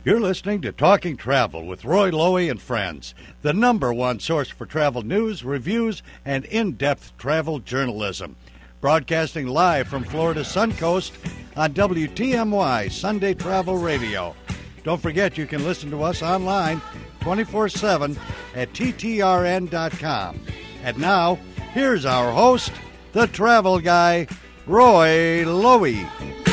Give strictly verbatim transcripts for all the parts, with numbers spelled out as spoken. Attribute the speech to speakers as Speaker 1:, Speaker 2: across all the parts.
Speaker 1: You're listening to Talking Travel with Roy Lowy and Friends, the number one source for travel news, reviews, and in-depth travel journalism. Broadcasting live from Florida's Suncoast on W T M Y Sunday Travel Radio. Don't forget you can listen to us online twenty-four seven at T T R N dot com. And now, here's our host, the travel guy, Roy Lowy.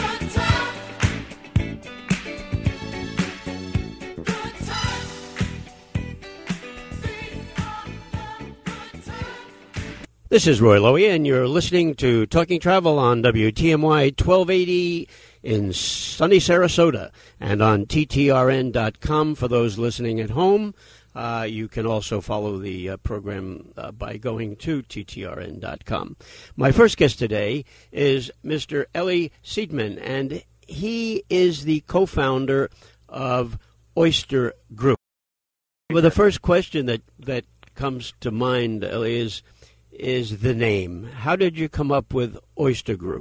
Speaker 2: This is Roy Lowy, and you're listening to Talking Travel on W T M Y twelve eighty in sunny Sarasota and on T T R N dot com for those listening at home. Uh, you can also follow the uh, program uh, by going to T T R N dot com. My first guest today is Mister Eli Seidman, and he is the co-founder of Oyster Group. Well, the first question that, that comes to mind, Eli, is... is the name. How did you come up with Oyster Group?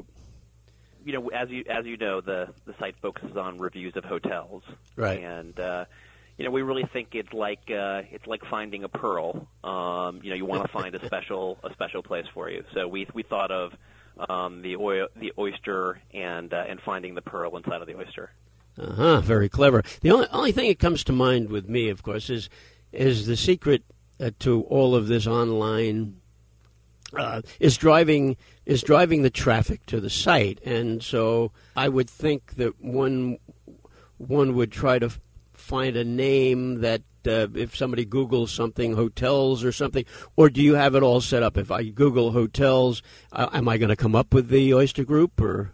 Speaker 3: You know, as you as you know, the the site focuses on reviews of hotels,
Speaker 2: right?
Speaker 3: And uh, you know, we really think it's like uh, it's like finding a pearl. Um, you know, you want to find a special a special place for you. So we we thought of um, the oil, the oyster and uh, and finding the pearl inside of the oyster.
Speaker 2: Uh huh. Very clever. The only only thing that comes to mind with me, of course, is is the secret uh, to all of this online. Uh, is driving is driving the traffic to the site, and so I would think that one one would try to f- find a name that uh, if somebody Googles something, hotels or something, or do you have it all set up? If I Google hotels, uh, am I going to come up with the Oyster Group? Or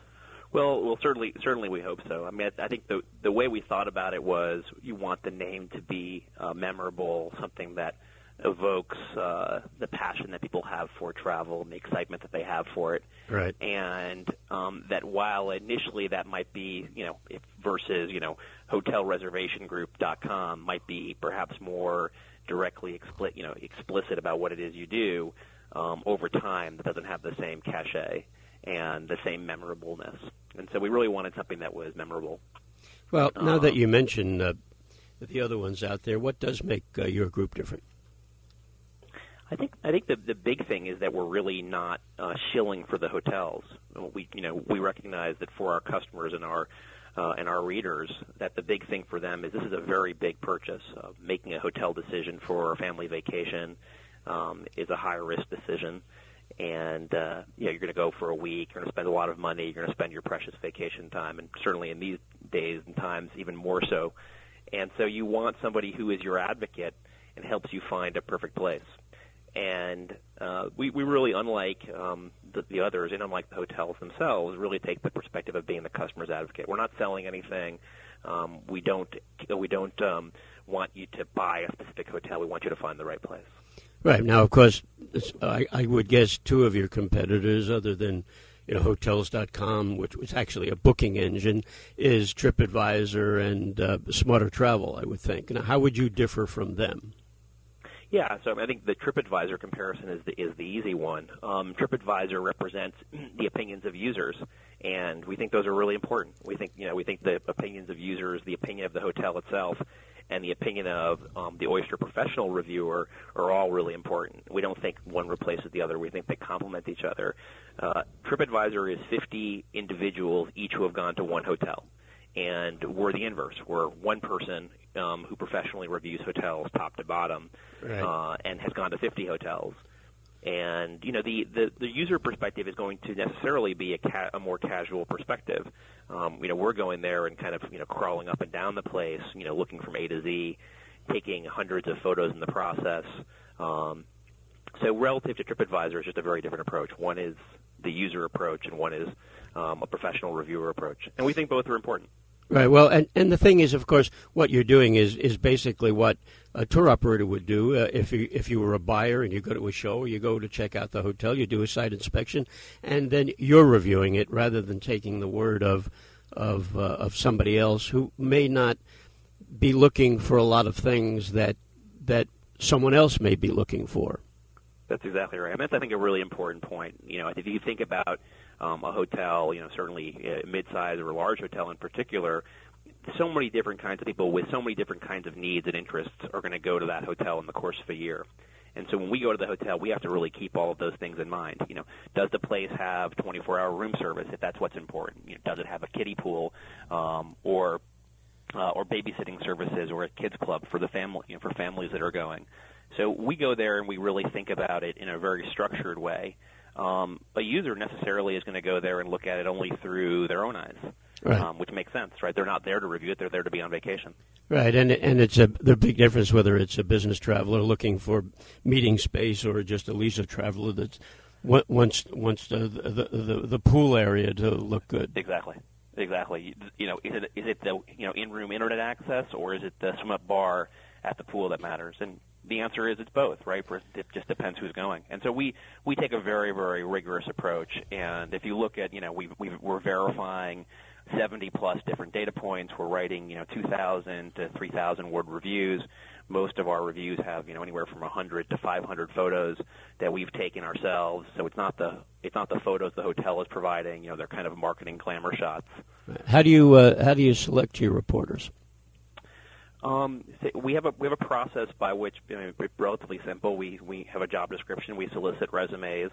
Speaker 3: well, well, certainly, certainly we hope so. I mean, I, I think the the way we thought about it was you want the name to be uh, memorable, something that evokes uh, the passion that people have for travel and the excitement that they have for it.
Speaker 2: Right.
Speaker 3: And um, that while initially that might be, you know, if versus, you know, hotel reservation group dot com might be perhaps more directly expli- you know, explicit about what it is you do, um, over time that doesn't have the same cachet and the same memorableness. And so we really wanted something that was memorable.
Speaker 2: Well, now
Speaker 3: um,
Speaker 2: that you mention uh, the other ones out there, what does make uh, your group different?
Speaker 3: I think I think the the big thing is that we're really not uh, shilling for the hotels. We you know we recognize that for our customers and our uh, and our readers that the big thing for them is this is a very big purchase. Uh, making a hotel decision for a family vacation um, is a high risk decision, and uh, you know, you're going to go for a week. You're going to spend a lot of money. You're going to spend your precious vacation time, and certainly in these days and times even more so. And so you want somebody who is your advocate and helps you find a perfect place. And uh, we, we really, unlike um, the, the others and unlike the hotels themselves, really take the perspective of being the customer's advocate. We're not selling anything. Um, we don't we don't um, want you to buy a specific hotel. We want you to find the right place.
Speaker 2: Right. Now, of course, I, I would guess two of your competitors, other than you know hotels dot com, which was actually a booking engine, is TripAdvisor and uh, Smarter Travel, I would think. Now, how would you differ from them?
Speaker 3: Yeah, so I think the TripAdvisor comparison is the, is the easy one. Um, TripAdvisor represents the opinions of users, and we think those are really important. We think, you know, we think the opinions of users, the opinion of the hotel itself, and the opinion of um, the Oyster professional reviewer are all really important. We don't think one replaces the other. We think they complement each other. Uh, TripAdvisor is fifty individuals, each who have gone to one hotel. And we're the inverse. We're one person um, who professionally reviews hotels top to bottom,
Speaker 2: right.
Speaker 3: uh, and has gone to fifty hotels. And you know, the, the, the user perspective is going to necessarily be a, ca- a more casual perspective. Um, you know, we're going there and kind of you know crawling up and down the place, you know, looking from A to Z, taking hundreds of photos in the process. Um, so relative to TripAdvisor, it's just a very different approach. One is the user approach, and one is um, a professional reviewer approach. And we think both are important.
Speaker 2: Right. Well, and, and the thing is, of course, what you're doing is, is basically what a tour operator would do. Uh, if you if you were a buyer and you go to a show, or you go to check out the hotel, you do a site inspection, and then you're reviewing it rather than taking the word of of uh, of somebody else who may not be looking for a lot of things that that someone else may be looking for.
Speaker 3: That's exactly right. And that's, I think, a really important point. You know, if you think about um, a hotel, you know, certainly a mid-size or a large hotel in particular, so many different kinds of people with so many different kinds of needs and interests are going to go to that hotel in the course of a year. And so when we go to the hotel, we have to really keep all of those things in mind. You know, does the place have twenty-four hour room service, if that's what's important? You know, does it have a kiddie pool um, or uh, or babysitting services or a kids club for the family, you know, for families that are going? So we go there and we really think about it in a very structured way. Um, a user necessarily is going to go there and look at it only through their own eyes, right. um, which makes sense, right? They're not there to review it; they're there to be on vacation.
Speaker 2: Right, and and it's a the big difference whether it's a business traveler looking for meeting space or just a leisure traveler that wants wants the the, the the pool area to look good.
Speaker 3: Exactly, exactly. You know, is it is it the you know in-room internet access or is it the swim-up bar at the pool that matters? And the answer is it's both, right? It just depends who's going. And so we, we take a very, very rigorous approach. And if you look at, you know, we we're verifying seventy plus different data points. We're writing, you know, two thousand to three thousand word reviews. Most of our reviews have, you know, anywhere from one hundred to five hundred photos that we've taken ourselves. So it's not the it's not the photos the hotel is providing. You know, they're kind of marketing glamour shots.
Speaker 2: How do you uh, how do you select your reporters?
Speaker 3: Um, we have a we have a process by which, you know, it's relatively simple. We we have a job description. We solicit resumes.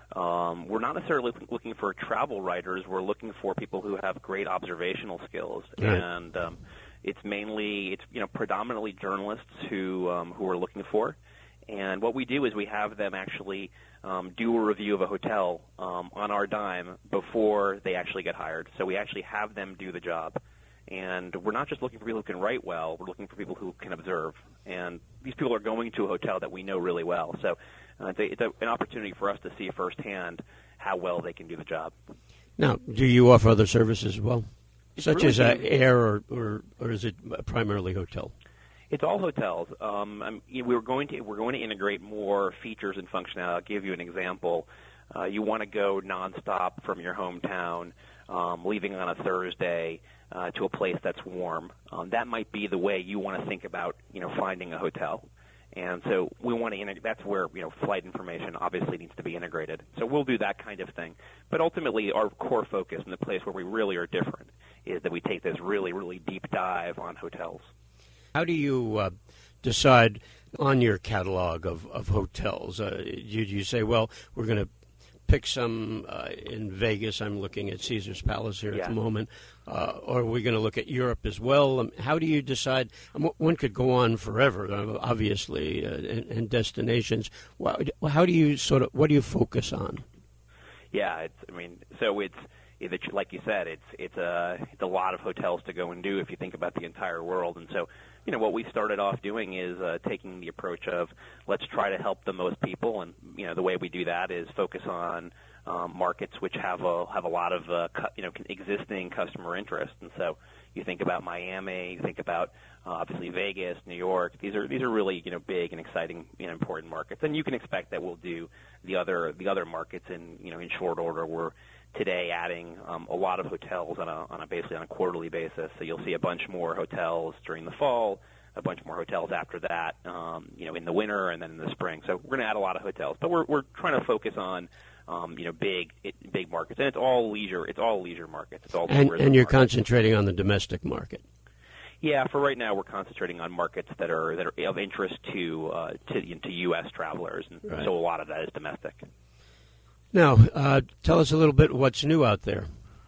Speaker 3: Um, we're not necessarily looking for travel writers. We're looking for people who have great observational skills, right. and um, it's mainly it's you know predominantly journalists who um, who we're looking for. And what we do is we have them actually um, do a review of a hotel um, on our dime before they actually get hired. So we actually have them do the job. And we're not just looking for people who can write well. We're looking for people who can observe. And these people are going to a hotel that we know really well. So uh, it's, a, it's a, an opportunity for us to see firsthand how well they can do the job.
Speaker 2: Now, do you offer other services as well,
Speaker 3: it's
Speaker 2: such
Speaker 3: really
Speaker 2: as uh, air, or, or or is it primarily hotel?
Speaker 3: It's all hotels. Um, I'm, you know, we're going to we're going to integrate more features and functionality. I'll give you an example. Uh, you want to go nonstop from your hometown, um, leaving on a Thursday. Uh, to a place that's warm. Um, that might be the way you want to think about, you know, finding a hotel. And so we want to integrate. That's where, you know, flight information obviously needs to be integrated. So we'll do that kind of thing. But ultimately, our core focus and the place where we really are different is that we take this really, really deep dive on hotels.
Speaker 2: How do you uh, decide on your catalog of, of hotels? Uh, you, you say, well, we're going to pick some uh, in Vegas. I'm looking at Caesar's Palace here
Speaker 3: yeah.
Speaker 2: at the moment. Uh, or are we going to look at Europe as well? Um, how do you decide? Um, one could go on forever, uh, obviously, uh, and, and destinations. How do you sort of, what do you focus on?
Speaker 3: Yeah, it's, I mean, so it's, it's like you said, it's it's a it's a lot of hotels to go and do if you think about the entire world. And so, you know, what we started off doing is uh, taking the approach of let's try to help the most people, and you know, the way we do that is focus on um, markets which have a have a lot of uh, cu- you know existing customer interest. And so, you think about Miami, you think about uh, obviously Vegas, New York. These are these are really you know big and exciting, you know, important markets. And you can expect that we'll do the other the other markets in you know in short order. We're today adding um, a lot of hotels on a on a basically on a quarterly basis. So you'll see a bunch more hotels during the fall, a bunch more hotels after that, um, you know, in the winter and then in the spring. So we're going to add a lot of hotels, but we're we're trying to focus on um, you know big it, big markets, and it's all leisure. It's all leisure markets. It's all
Speaker 2: and and you're
Speaker 3: markets.
Speaker 2: concentrating on the domestic market.
Speaker 3: Yeah, for right now, we're concentrating on markets that are that are of interest to uh, to to U S travelers, and
Speaker 2: right.
Speaker 3: so a lot of that is domestic.
Speaker 2: Now, uh, tell us a little bit what's new out there.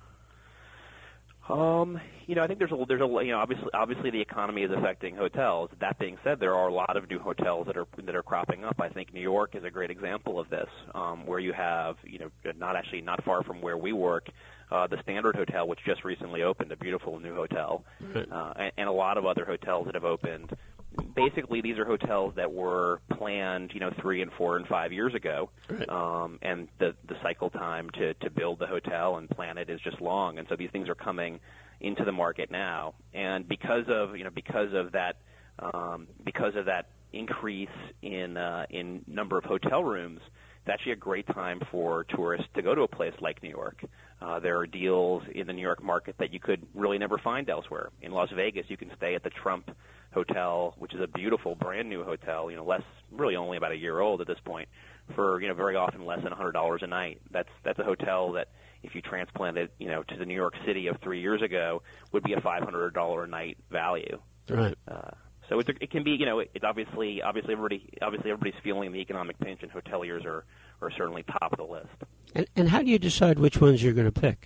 Speaker 3: Um, you know, I think there's a there's a you know obviously obviously the economy is affecting hotels. That being said, there are a lot of new hotels that are that are cropping up. I think New York is a great example of this, um, where you have you know not actually not far from where we work, uh, the Standard Hotel, which just recently opened, a beautiful new hotel, right. uh, and, and a lot of other hotels that have opened. Basically, these are hotels that were planned, you know, three and four and five years ago,
Speaker 2: right.
Speaker 3: um, and the the cycle time to, to build the hotel and plan it is just long, and so these things are coming into the market now, and because of you know because of that um, because of that increase in uh, in number of hotel rooms, it's actually a great time for tourists to go to a place like New York. Uh, there are deals in the New York market that you could really never find elsewhere. In Las Vegas, you can stay at the Trump Hotel, which is a beautiful, brand new hotel. You know, less really only about a year old at this point, for you know very often less than one hundred dollars a night. That's that's a hotel that if you transplant it, you know, to the New York City of three years ago, would be a five hundred dollars a night value.
Speaker 2: Right.
Speaker 3: Uh, so it, it can be, you know, it's obviously obviously everybody obviously everybody's feeling the economic pinch, and hoteliers are, are certainly top of the list.
Speaker 2: And, and how do you decide which ones you're going to pick?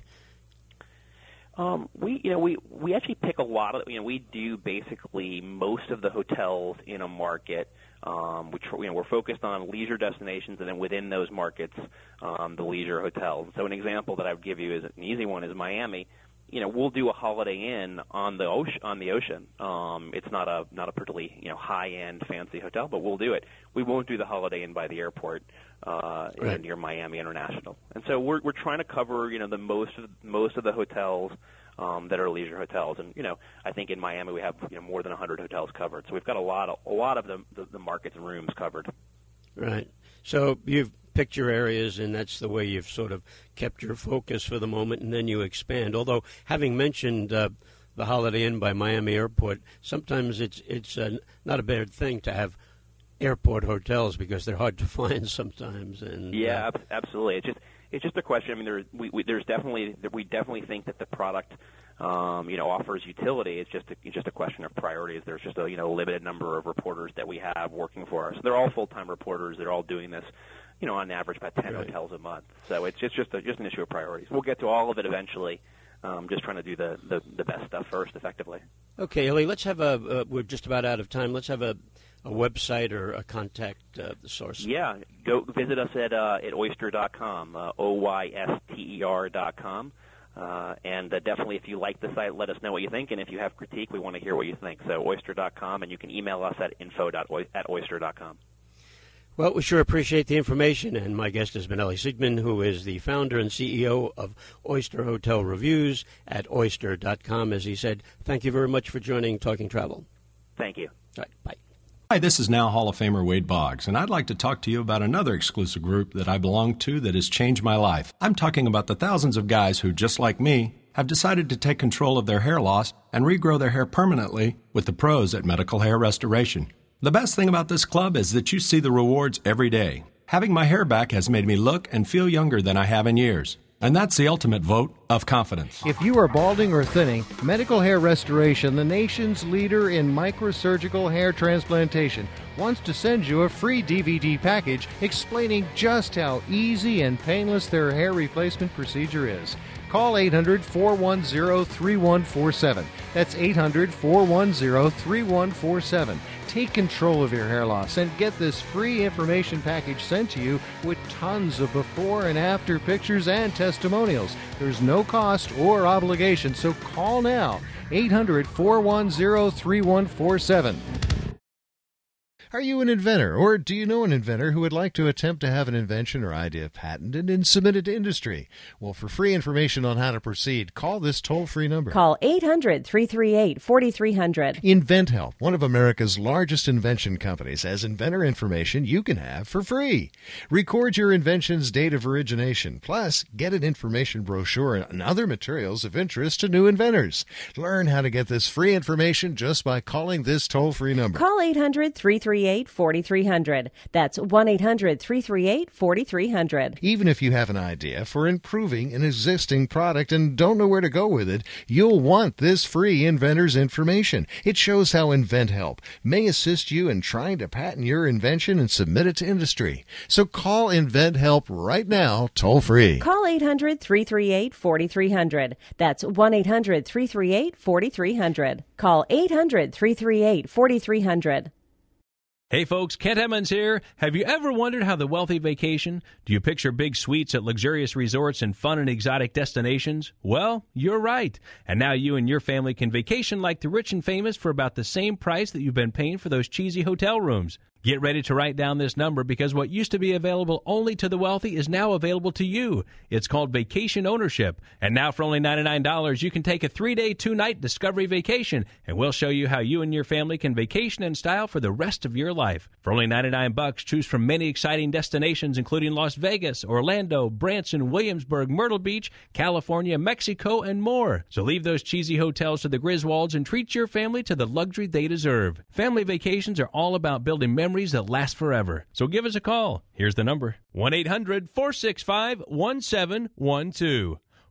Speaker 3: Um, we, you know, we, we actually pick a lot of, you know, we do basically most of the hotels in a market. Um, we, tr- you know, we're focused on leisure destinations, and then within those markets, um, the leisure hotels. So an example that I would give you is an easy one is Miami. You know, we'll do a Holiday Inn on the ocean. On the ocean, um, it's not a not a particularly you know high end fancy hotel, but we'll do it. We won't do the Holiday Inn by the airport uh,
Speaker 2: right.
Speaker 3: near Miami International. And so we're we're trying to cover you know the most of most of the hotels um, that are leisure hotels. And you know, I think in Miami we have you know more than one hundred hotels covered. So we've got a lot of a lot of the the, the markets and rooms covered.
Speaker 2: Right. So you've picked your areas, and that's the way you've sort of kept your focus for the moment, and then you expand. Although, having mentioned uh, the Holiday Inn by Miami Airport, sometimes it's it's uh, not a bad thing to have airport hotels because they're hard to find sometimes. And
Speaker 3: yeah,
Speaker 2: uh,
Speaker 3: ab- absolutely. It's just it's just a question. I mean, there we, we, there's definitely we definitely think that the product. Um, you know, offers utility. It's just a, it's just a question of priorities. There's just a you know limited number of reporters that we have working for us. They're all full-time reporters. They're all doing this, you know, on average about ten
Speaker 2: right.
Speaker 3: hotels a month. So it's just just, a, just an issue of priorities. We'll get to all of it eventually. Um, just trying to do the, the, the best stuff first, effectively.
Speaker 2: Okay, Ellie. Let's have a. Uh, we're just about out of time. Let's have a, a website or a contact uh, source.
Speaker 3: Yeah, go visit us at uh, at oyster dot com. Uh, O Y S T E R dot com. Uh, and uh, definitely, if you like the site, let us know what you think. And if you have critique, we want to hear what you think. So oyster dot com, and you can email us at info at oyster dot com.
Speaker 2: Well, we sure appreciate the information, and my guest has been Ellie Siegman, who is the founder and C E O of Oyster Hotel Reviews at oyster dot com. As he said, thank you very much for joining Talking Travel.
Speaker 3: Thank you.
Speaker 2: All right, bye.
Speaker 4: Hi, this is now Hall of Famer Wade Boggs, and I'd like to talk to you about another exclusive group that I belong to that has changed my life. I'm talking about the thousands of guys who, just like me, have decided to take control of their hair loss and regrow their hair permanently with the pros at Medical Hair Restoration. The best thing about this club is that you see the rewards every day. Having my hair back has made me look and feel younger than I have in years. And that's the ultimate vote of confidence.
Speaker 5: If you are balding or thinning, Medical Hair Restoration, the nation's leader in microsurgical hair transplantation, wants to send you a free D V D package explaining just how easy and painless their hair replacement procedure is. Call eight hundred, four one zero, three one four seven. That's eight hundred, four one zero, three one four seven. Take control of your hair loss and get this free information package sent to you with tons of before and after pictures and testimonials. There's no cost or obligation, so call now, eight hundred, four one zero, three one four seven. Are you an inventor, or do you know an inventor who would like to attempt to have an invention or idea patented and submitted to industry? Well, for free information on how to proceed, call this toll-free number.
Speaker 6: Call eight hundred, three three eight, four three zero zero.
Speaker 5: InventHelp, one of America's largest invention companies, has inventor information you can have for free. Record your invention's date of origination, plus get an information brochure and other materials of interest to new inventors. Learn how to get this free information just by calling this toll-free number.
Speaker 6: Call eight hundred, three three eight, four three zero zero. That's one eight hundred, three three eight, four three zero zero.
Speaker 5: Even if you have an idea for improving an existing product and don't know where to go with it, you'll want this free inventor's information. It shows how InventHelp may assist you in trying to patent your invention and submit it to industry. So call InventHelp right now, toll free.
Speaker 6: Call eight hundred, three three eight, four three zero zero. That's one eight hundred, three three eight, four three zero zero. Call eight hundred, three three eight, four three zero zero.
Speaker 7: Hey folks, Kent Emmons here. Have you ever wondered how the wealthy vacation? Do you picture big suites at luxurious resorts and fun and exotic destinations? Well, you're right. And now you and your family can vacation like the rich and famous for about the same price that you've been paying for those cheesy hotel rooms. Get ready to write down this number because what used to be available only to the wealthy is now available to you. It's called vacation ownership. And now for only ninety-nine dollars, you can take a three-day, two-night Discovery vacation, and we'll show you how you and your family can vacation in style for the rest of your life. For only ninety-nine bucks, choose from many exciting destinations including Las Vegas, Orlando, Branson, Williamsburg, Myrtle Beach, California, Mexico, and more. So leave those cheesy hotels to the Griswolds and treat your family to the luxury they deserve. Family vacations are all about building memories that last forever. So give us a call. Here's the number, one eight hundred, four six five, one seven one two.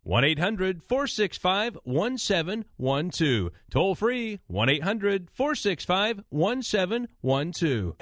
Speaker 7: one eight hundred four six five one seven one two. Toll free, one eight hundred four six five one seven one two.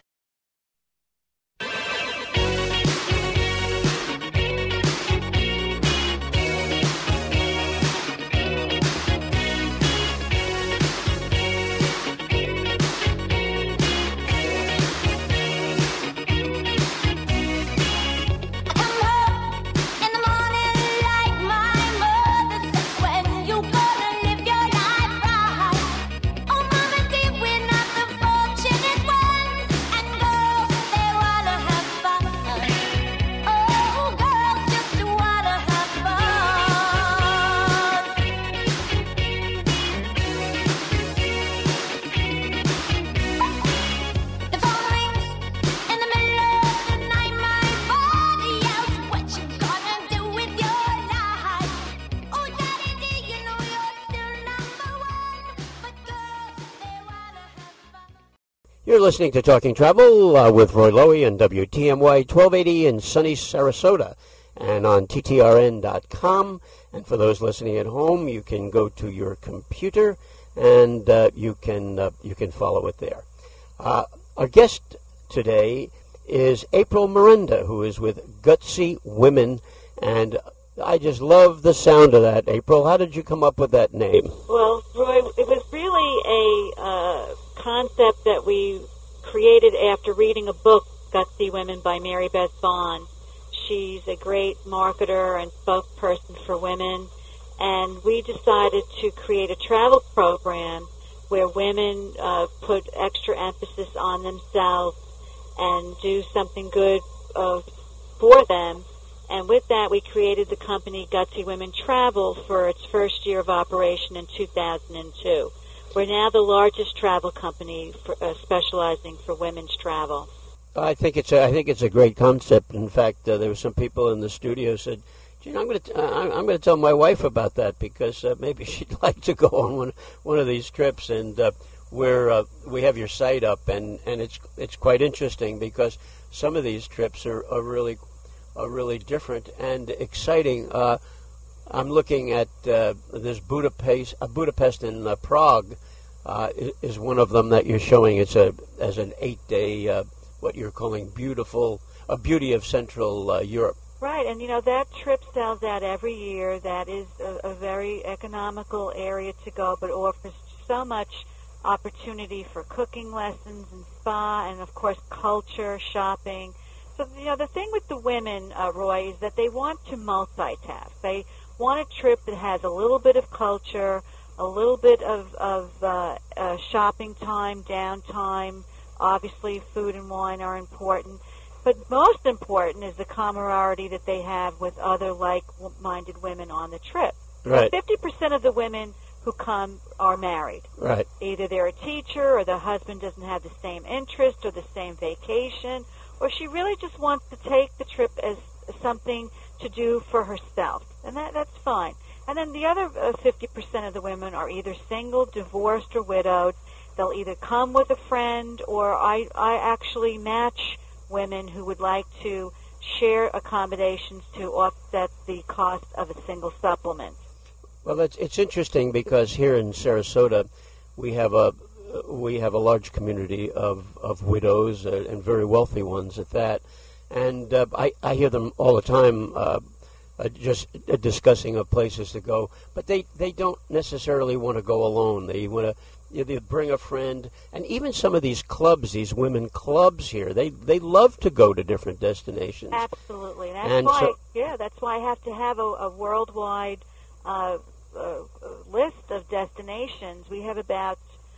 Speaker 2: You're listening to Talking Travel uh, with Roy Lowy on W T M Y twelve eighty in sunny Sarasota and on T T R N dot com. And for those listening at home, you can go to your computer and uh, you can uh, you can follow it there. Uh, our guest today is April Miranda, who is with Gutsy Women, and I just love the sound of that. April, how did you come up with that name?
Speaker 8: Well, Roy, it was really a uh, concept that we created after reading a book, Gutsy Women, by Mary Beth Vaughn. She's a great marketer and spokesperson for women, and we decided to create a travel program where women uh, put extra emphasis on themselves and do something good uh, for them. And with that, we created the company Gutsy Women Travel for its first year of operation in two thousand two. We're now the largest travel company for, uh, specializing for women's travel.
Speaker 2: I think it's a, I think it's a great concept. In fact, uh, there were some people in the studio said, "Gee, I'm going to uh, I'm going to tell my wife about that because uh, maybe she'd like to go on one one of these trips." And uh, we're uh, we have your site up, and, and it's it's quite interesting because some of these trips are, are really are really different and exciting. Uh, I'm looking at uh, this Budapest, uh, Budapest in uh, Prague uh, is one of them that you're showing. It's a as an eight-day, uh, what you're calling beautiful, a beauty of Central uh, Europe.
Speaker 8: Right, and you know that trip sells out every year. That is a, a very economical area to go, but offers so much opportunity for cooking lessons and spa, and of course culture, shopping. So, you know, the thing with the women, uh, Roy, is that they want to multitask. They want a trip that has a little bit of culture, a little bit of, of uh, uh, shopping time, downtime. Obviously, food and wine are important. But most important is the camaraderie that they have with other like-minded women on the trip.
Speaker 2: Right.
Speaker 8: So fifty percent of the women who come are married.
Speaker 2: Right.
Speaker 8: Either they're a teacher or the husband doesn't have the same interest or the same vacation, or she really just wants to take the trip as something to do for herself, and that that's fine. And then the other uh, fifty percent of the women are either single, divorced, or widowed. They'll either come with a friend, or I, I actually match women who would like to share accommodations to offset the cost of a single supplement.
Speaker 2: Well, it's, it's interesting because here in Sarasota, we have a we have a large community of, of widows uh, and very wealthy ones at that. And uh, I, I hear them all the time uh, uh, just uh, discussing of places to go. But they, they don't necessarily want to go alone. They want to you know, they bring a friend. And even some of these clubs, these women clubs here, they, they love to go to different destinations.
Speaker 8: Absolutely. That's
Speaker 2: and
Speaker 8: why,
Speaker 2: so,
Speaker 8: yeah, that's why I have to have a, a worldwide uh, uh, list of destinations. We have about,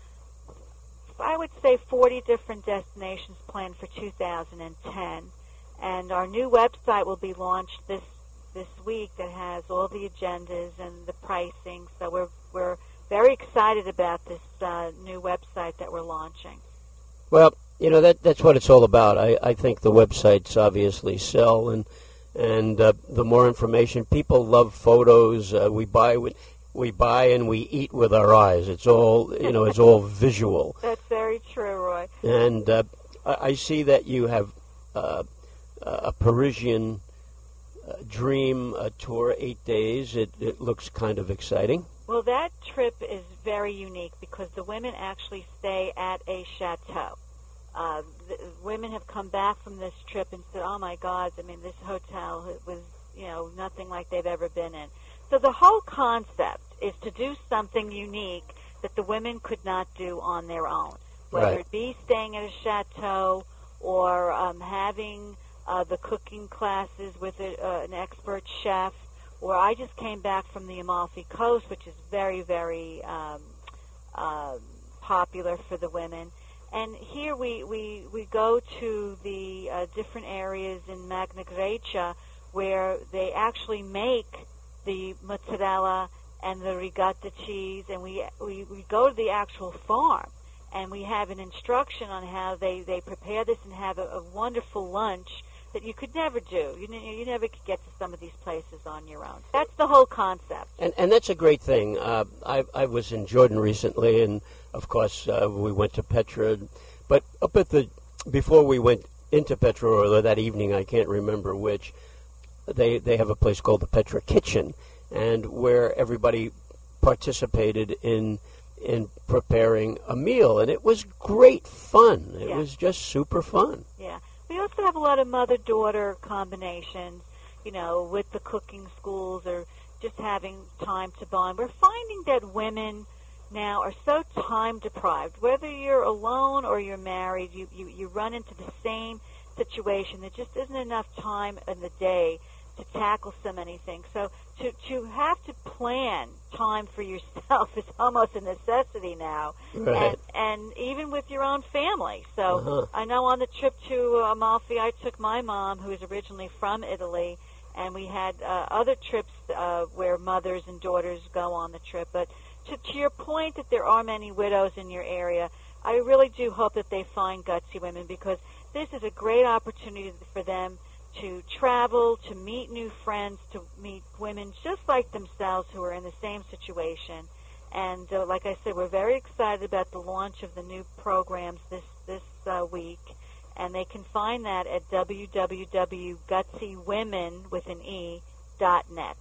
Speaker 8: I would say, forty different destinations planned for two thousand ten. And our new website will be launched this this week that has all the agendas and the pricing. So we're we're very excited about this uh, new website that we're launching.
Speaker 2: Well, you know, that that's what it's all about. I, I think the websites obviously sell, and and uh, the more information, people love photos. Uh, we buy with, we buy and we eat with our eyes. It's all you know. It's all visual.
Speaker 8: That's very true, Roy.
Speaker 2: And uh, I, I see that you have uh, a Parisian uh, dream uh, tour, eight days. It, it looks kind of exciting.
Speaker 8: Well, that trip is very unique because the women actually stay at a chateau. Uh, the women have come back from this trip and said, oh, my God, I mean, this hotel was, you know, nothing like they've ever been in. So the whole concept is to do something unique that the women could not do on their own, whether
Speaker 2: Right.
Speaker 8: it be staying at a chateau or um, having uh, the cooking classes with a, uh, an expert chef, or I just came back from the Amalfi Coast, which is very, very um, uh, popular for the women. And here we, we, we go to the uh, different areas in Magna Grecia where they actually make the mozzarella and the ricotta cheese, and we, we, we go to the actual farm, and we have an instruction on how they, they prepare this and have a, a wonderful lunch that you could never do. You, you never could get to some of these places on your own. That's the whole concept.
Speaker 2: And and that's a great thing. Uh, I, I was in Jordan recently, and, of course, uh, we went to Petra. But up at the, before we went into Petra, or that evening, I can't remember which, they, they have a place called the Petra Kitchen, and where everybody participated in in preparing a meal, and it was great fun. It
Speaker 8: Yeah.
Speaker 2: was just super fun.
Speaker 8: Yeah. We also have a lot of mother-daughter combinations, you know, with the cooking schools or just having time to bond. We're finding that women now are so time-deprived. Whether you're alone or you're married, you, you, you run into the same situation. There just isn't enough time in the day to tackle so many things. So to, to have to plan time for yourself is almost a necessity now,
Speaker 2: Right.
Speaker 8: and, and even with your own family. So
Speaker 2: Uh-huh.
Speaker 8: I know on the trip to Amalfi, I took my mom, who is originally from Italy, and we had uh, other trips uh, where mothers and daughters go on the trip. But to, to your point that there are many widows in your area, I really do hope that they find Gutsy Women, because this is a great opportunity for them to travel, to meet new friends, to meet women just like themselves who are in the same situation. And uh, like I said, we're very excited about the launch of the new programs this, this uh, week. And they can find that at w w w dot gutsy women with an E dot net.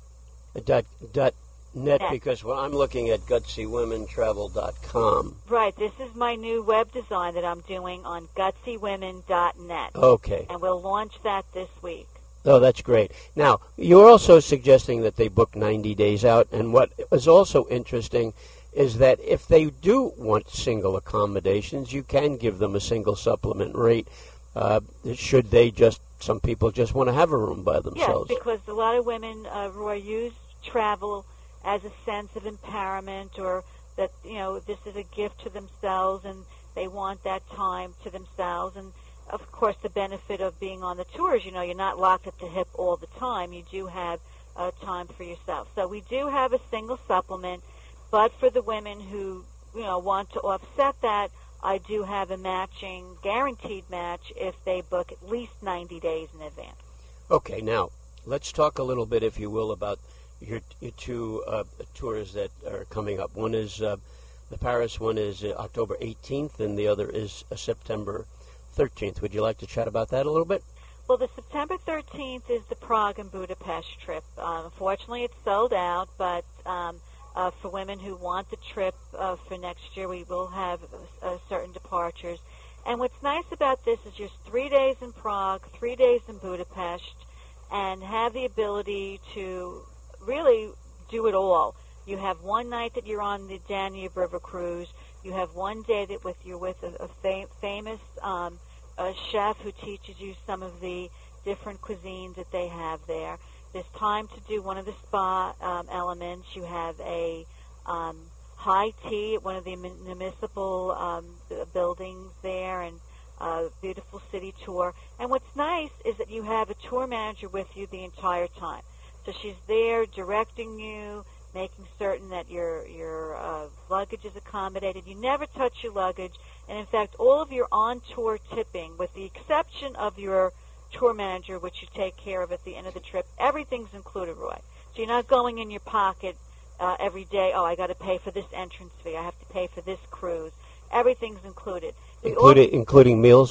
Speaker 2: Dot, dot net,
Speaker 8: Net.
Speaker 2: because well, I'm looking at gutsy women travel dot com.
Speaker 8: Right. This is my new web design that I'm doing on gutsy women dot net.
Speaker 2: Okay.
Speaker 8: And we'll launch that this week.
Speaker 2: Oh, that's great. Now, you're also suggesting that they book ninety days out, and what is also interesting is that if they do want single accommodations, you can give them a single supplement rate. Uh, should they just, some people just want to have a room by themselves.
Speaker 8: Yes, because a lot of women, uh, Roy, use travel as a sense of empowerment, or that, you know, this is a gift to themselves and they want that time to themselves. And, of course, the benefit of being on the tours, you know, you're not locked at the hip all the time. You do have uh, time for yourself. So we do have a single supplement, but for the women who, you know, want to offset that, I do have a matching, guaranteed match if they book at least ninety days in advance.
Speaker 2: Okay, now, let's talk a little bit, if you will, about your, your two uh, tours that are coming up. One is uh, the Paris one is uh, October eighteenth, and the other is uh, September thirteenth. Would you like to chat about that a little bit?
Speaker 8: Well, the September thirteenth is the Prague and Budapest trip. Uh, unfortunately, it's sold out, but um, uh, for women who want the trip uh, for next year, we will have uh, certain departures. And what's nice about this is you're three days in Prague, three days in Budapest, and have the ability to really do it all. You have one night that you're on the Danube River cruise. You have one day that with you're with a, a fam- famous um, a chef who teaches you some of the different cuisines that they have there. There's time to do one of the spa um, elements. You have a um, high tea at one of the municipal um, buildings there, and a beautiful city tour. And what's nice is that you have a tour manager with you the entire time. So she's there directing you, making certain that your your uh, luggage is accommodated. You never touch your luggage. And, in fact, all of your on-tour tipping, with the exception of your tour manager, which you take care of at the end of the trip, everything's included, Roy. So you're not going in your pocket uh, every day, oh, I got to pay for this entrance fee, I have to pay for this cruise. Everything's included. We
Speaker 2: Including,
Speaker 8: also,
Speaker 2: including meals?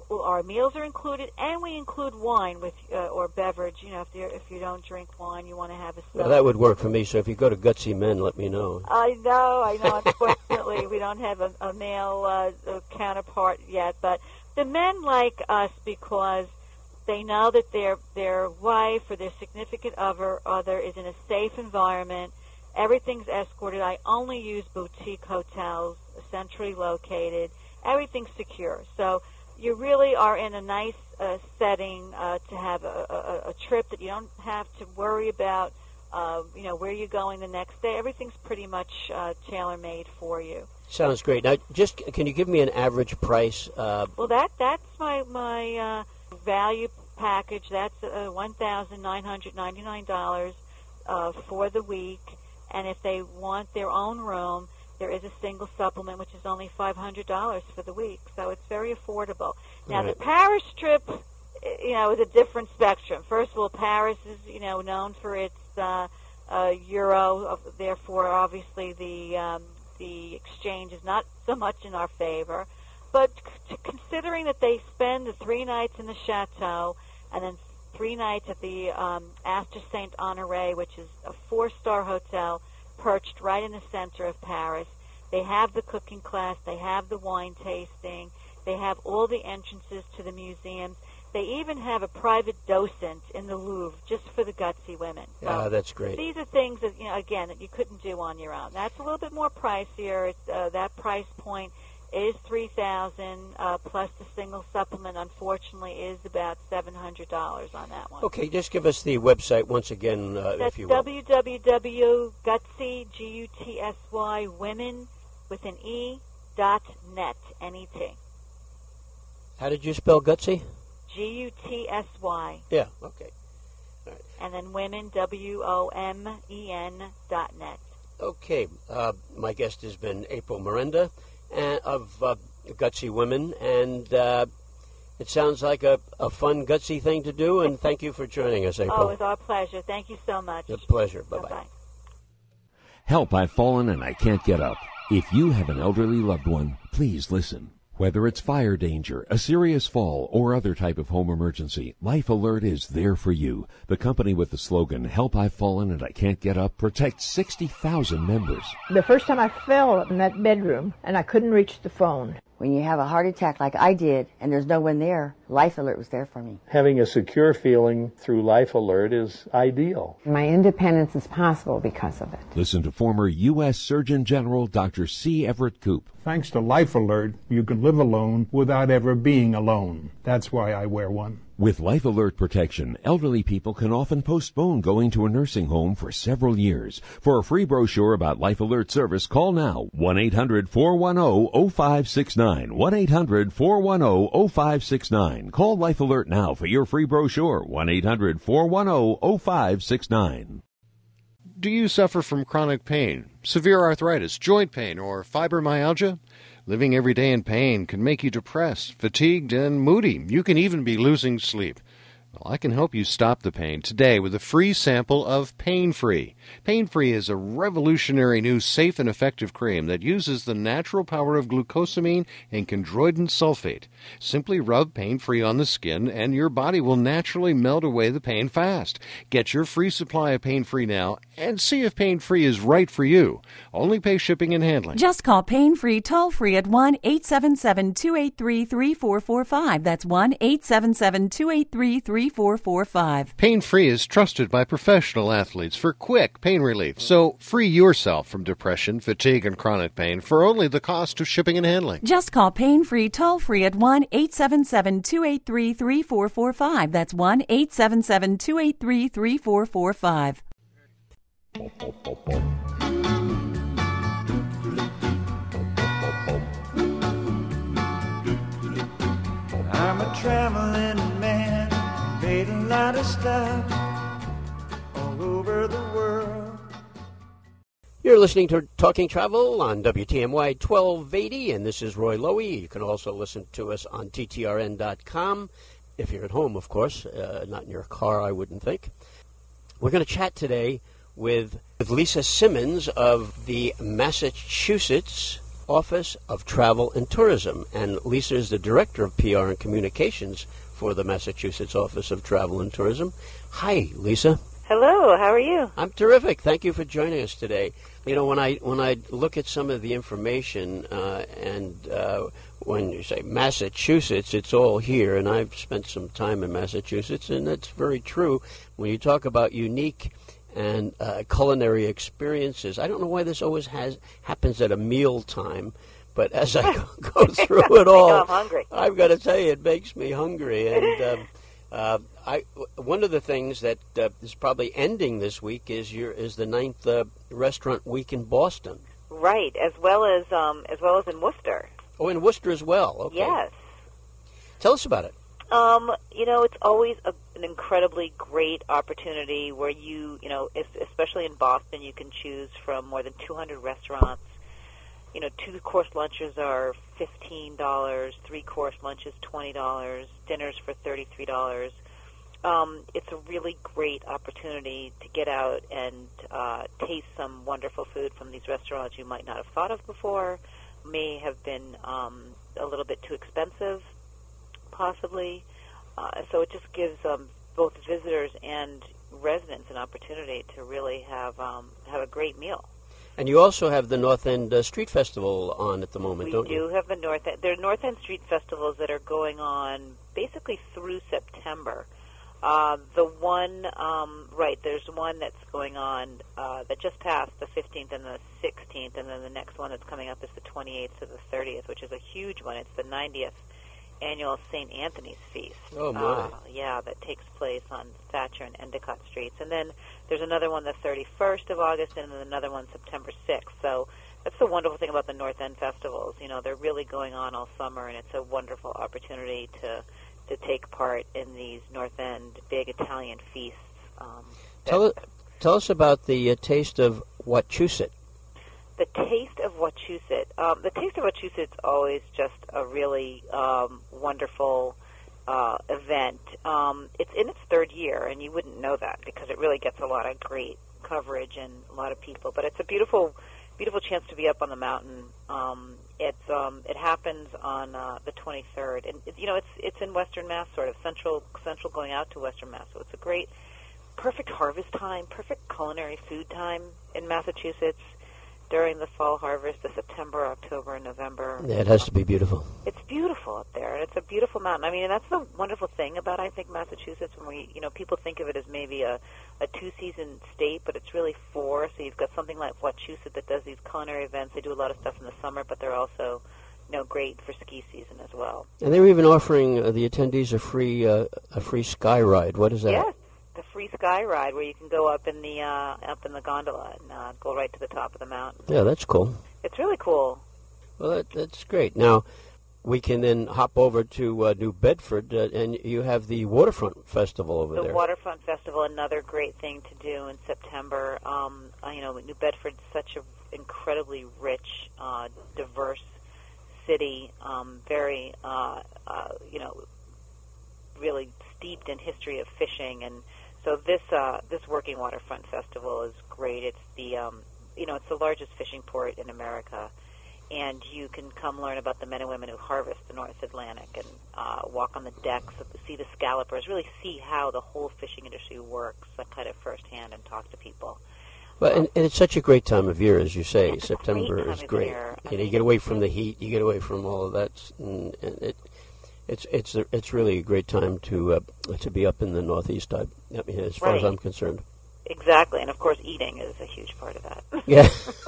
Speaker 8: well, our meals are included, and we include wine with uh, or beverage. You know, if you if you don't drink wine, you want to have a soda.
Speaker 2: Well, that would work for me. So if you go to Gutsy Men, let me know.
Speaker 8: I know, I know. Unfortunately, we don't have a, a male uh, counterpart yet, but the men like us because they know that their their wife or their significant other other is in a safe environment. Everything's escorted. I only use boutique hotels, centrally located. Everything's secure. So you really are in a nice uh, setting uh, to have a, a, a trip that you don't have to worry about, uh, you know, where you're going the next day. Everything's pretty much uh, tailor-made for you.
Speaker 2: Sounds great. Now, just can you give me an average price? Uh,
Speaker 8: well, that that's my, my uh, value package. That's uh, one thousand nine hundred ninety-nine dollars uh, for the week. And if they want their own room, there is a single supplement, which is only five hundred dollars for the week. So it's very affordable. Now, right. The Paris trip, you know, is a different spectrum. First of all, Paris is, you know, known for its uh, uh, euro. Therefore, obviously, the um, the exchange is not so much in our favor. But c- considering that they spend the three nights in the chateau and then three nights at the um, Astor Saint Honoré, which is a four-star hotel perched right in the center of Paris. They have the cooking class. They have the wine tasting. They have all the entrances to the museums. They even have a private docent in the Louvre just for the gutsy women. So
Speaker 2: yeah, that's great.
Speaker 8: These are things that, you know, again, that you couldn't do on your own. That's a little bit more pricier. It's, uh, that price point is three thousand dollars uh, plus the single supplement. Unfortunately, is about seven hundred dollars on that one.
Speaker 2: Okay, just give us the website once again, uh,
Speaker 8: That's
Speaker 2: if you will.
Speaker 8: w w w dot gutsy G U T S Y women with an e dot net N E T.
Speaker 2: How did you spell Gutsy?
Speaker 8: G U T S Y.
Speaker 2: Yeah. Okay. All right.
Speaker 8: And then women W O M E N dot net.
Speaker 2: Okay. Uh, my guest has been April Miranda. And of uh, Gutsy Women, and uh, it sounds like a, a fun, gutsy thing to do, and thank you for joining us, April.
Speaker 8: Oh, it was our pleasure. Thank you so much.
Speaker 2: A pleasure. Bye-bye.
Speaker 8: Bye-bye.
Speaker 9: Help, I've fallen and I can't get up. If you have an elderly loved one, please listen. Whether it's fire danger, a serious fall, or other type of home emergency, Life Alert is there for you. The company with the slogan, Help, I've Fallen and I Can't Get Up, protects sixty thousand members.
Speaker 10: The first time I fell in that bedroom and I couldn't reach the phone.
Speaker 11: When you have a heart attack like I did and there's no one there, Life Alert was there for me.
Speaker 12: Having a secure feeling through Life Alert is ideal.
Speaker 13: My independence is possible because of it.
Speaker 9: Listen to former U S Surgeon General Doctor C. Everett Koop.
Speaker 14: Thanks to Life Alert, you can live alone without ever being alone. That's why I wear one.
Speaker 9: With Life Alert protection, elderly people can often postpone going to a nursing home for several years. For a free brochure about Life Alert service, call now one eight hundred four one zero zero five six nine. one eight hundred four one zero zero five six nine. Call Life Alert now for your free brochure. one eight hundred four one zero zero five six nine.
Speaker 5: Do you suffer from chronic pain, severe arthritis, joint pain, or fibromyalgia? Living every day in pain can make you depressed, fatigued, and moody. You can even be losing sleep. Well, I can help you stop the pain today with a free sample of Pain Free. Pain Free is a revolutionary new safe and effective cream that uses the natural power of glucosamine and chondroitin sulfate. Simply rub Pain Free on the skin and your body will naturally melt away the pain fast. Get your free supply of Pain Free now and see if Pain Free is right for you. Only pay shipping and handling.
Speaker 15: Just call Pain Free toll free at one eight seven seven, two eight three, three four four five. That's one eight seven seven, two eight three, three four four five.
Speaker 5: Pain Free is trusted by professional athletes for quick pain relief. So free yourself from depression, fatigue, and chronic pain for only the cost of shipping and handling.
Speaker 15: Just call Pain Free toll free at one eight seven seven, two eight three, three four four five. That's one eight seven seven, two eight three, three four four five.
Speaker 16: I'm a traveling man, made a lot of stuff all over the world.
Speaker 2: You're listening to Talking Travel on W T M Y twelve eighty, and this is Roy Lowy. You can also listen to us on T T R N dot com, if you're at home, of course, uh, not in your car, I wouldn't think. We're going to chat today with, with Lisa Simmons of the Massachusetts Office of Travel and Tourism. And Lisa is the Director of P R and Communications for the Massachusetts Office of Travel and Tourism. Hi, Lisa.
Speaker 17: Hello, how are you?
Speaker 2: I'm terrific. Thank you for joining us today. You know, when I when I look at some of the information, uh, and uh, when you say Massachusetts, it's all here, and I've spent some time in Massachusetts, and that's very true. When you talk about unique and uh, culinary experiences, I don't know why this always has happens at a meal time, but as I go, go through it all,
Speaker 17: I know, I'm hungry.
Speaker 2: I've got to tell you, it makes me hungry. And um, uh, I, one of the things that uh, is probably ending this week is your is the ninth uh, restaurant week in Boston.
Speaker 17: Right, as well as um, as well as in Worcester.
Speaker 2: Oh, in Worcester as well. Okay.
Speaker 17: Yes.
Speaker 2: Tell us about it.
Speaker 17: Um, you know, it's always a, an incredibly great opportunity where you, you know, especially in Boston, you can choose from more than two hundred restaurants. You know, two-course lunches are fifteen dollars, three-course lunches twenty dollars, dinners for thirty-three dollars. Um, it's a really great opportunity to get out and uh, taste some wonderful food from these restaurants you might not have thought of before, may have been um, a little bit too expensive, possibly. Uh, so it just gives um, both visitors and residents an opportunity to really have um, have a great meal.
Speaker 2: And you also have the North End uh, Street Festival on at the moment,
Speaker 17: we
Speaker 2: don't
Speaker 17: do
Speaker 2: you?
Speaker 17: have the North End. There are North End Street Festivals that are going on basically through September. Uh, the one, um, right, there's one that's going on uh, that just passed, the fifteenth and the sixteenth, and then the next one that's coming up is the twenty-eighth to the thirtieth, which is a huge one. It's the ninetieth annual Saint Anthony's Feast.
Speaker 2: Oh, my.
Speaker 17: Uh, yeah, that takes place on Thatcher and Endicott Streets. And then there's another one the thirty-first of August, and then another one September sixth. So that's the wonderful thing about the North End festivals. You know, they're really going on all summer, and it's a wonderful opportunity to to take part in these North End big Italian feasts. Um,
Speaker 2: tell, it, tell us about the uh, Taste of Wachusett.
Speaker 17: The Taste of Wachusett. Um, the Taste of Wachusett is always just a really um, wonderful uh, event. Um, it's in its third year, and you wouldn't know that because it really gets a lot of great coverage and a lot of people. But it's a beautiful, beautiful chance to be up on the mountain. Um, it's um, it happens on uh, the twenty-third, and it, you know it's it's in Western Mass, sort of central central going out to Western Mass. So it's a great, perfect harvest time, perfect culinary food time in Massachusetts. During the fall harvest, the September, October, and November.
Speaker 2: Yeah, it has to be beautiful.
Speaker 17: It's beautiful up there, and it's a beautiful mountain. I mean, and that's the wonderful thing about, I think, Massachusetts. When we, you know, people think of it as maybe a, a two-season state, but it's really four. So you've got something like Wachusett that does these culinary events. They do a lot of stuff in the summer, but they're also, you know, great for ski season as well.
Speaker 2: And they were even offering uh, the attendees a free uh, a free sky ride. What is that?
Speaker 17: Yes. The free sky ride where you can go up in the uh, up in the gondola and uh, go right to the top of the mountain.
Speaker 2: Yeah, that's cool.
Speaker 17: It's really cool.
Speaker 2: Well, that, that's great. Now, we can then hop over to uh, New Bedford, uh, and you have the Waterfront Festival over
Speaker 17: the
Speaker 2: there.
Speaker 17: The Waterfront Festival, another great thing to do in September. Um, uh, you know, New Bedford's such an incredibly rich, uh, diverse city, um, very, uh, uh, you know, really steeped in history of fishing. And so this uh, this Working Waterfront Festival is great. It's the um, you know it's the largest fishing port in America, and you can come learn about the men and women who harvest the North Atlantic and uh, walk on the decks, see the scallopers, really see how the whole fishing industry works, uh, kind of firsthand, and talk to people.
Speaker 2: Well, and, and it's such a great time of year, as you say.
Speaker 17: It's
Speaker 2: September
Speaker 17: great
Speaker 2: is great.
Speaker 17: Year.
Speaker 2: You know, you get away from the heat, you get away from all of that, and, and it. It's it's it's really a great time to uh, to be up in the Northeast. I, I mean, as far
Speaker 17: right.
Speaker 2: as I'm concerned.
Speaker 17: Exactly, and of course, eating is a huge part of that.
Speaker 2: Yeah,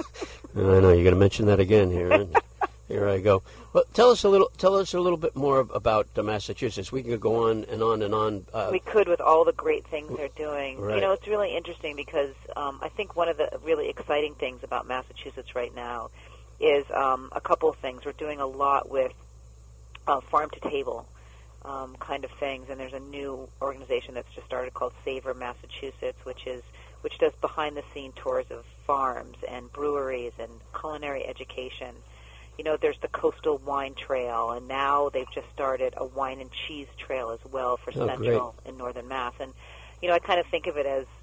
Speaker 2: I know you're going to mention that again here. And here I go. Well, tell us a little. Tell us a little bit more about uh, Massachusetts. We could go on and on and on. Uh,
Speaker 17: we could with all the great things they're doing.
Speaker 2: Right.
Speaker 17: You know, it's really interesting because um, I think one of the really exciting things about Massachusetts right now is um, a couple of things. We're doing a lot with Uh, farm-to-table um, kind of things, and there's a new organization that's just started called Savor Massachusetts, which is which does behind-the-scene tours of farms and breweries and culinary education. You know, there's the Coastal Wine Trail, and now they've just started a wine and cheese trail as well for
Speaker 2: oh,
Speaker 17: Central
Speaker 2: great.
Speaker 17: and Northern Mass. And you know, I kind of think of it as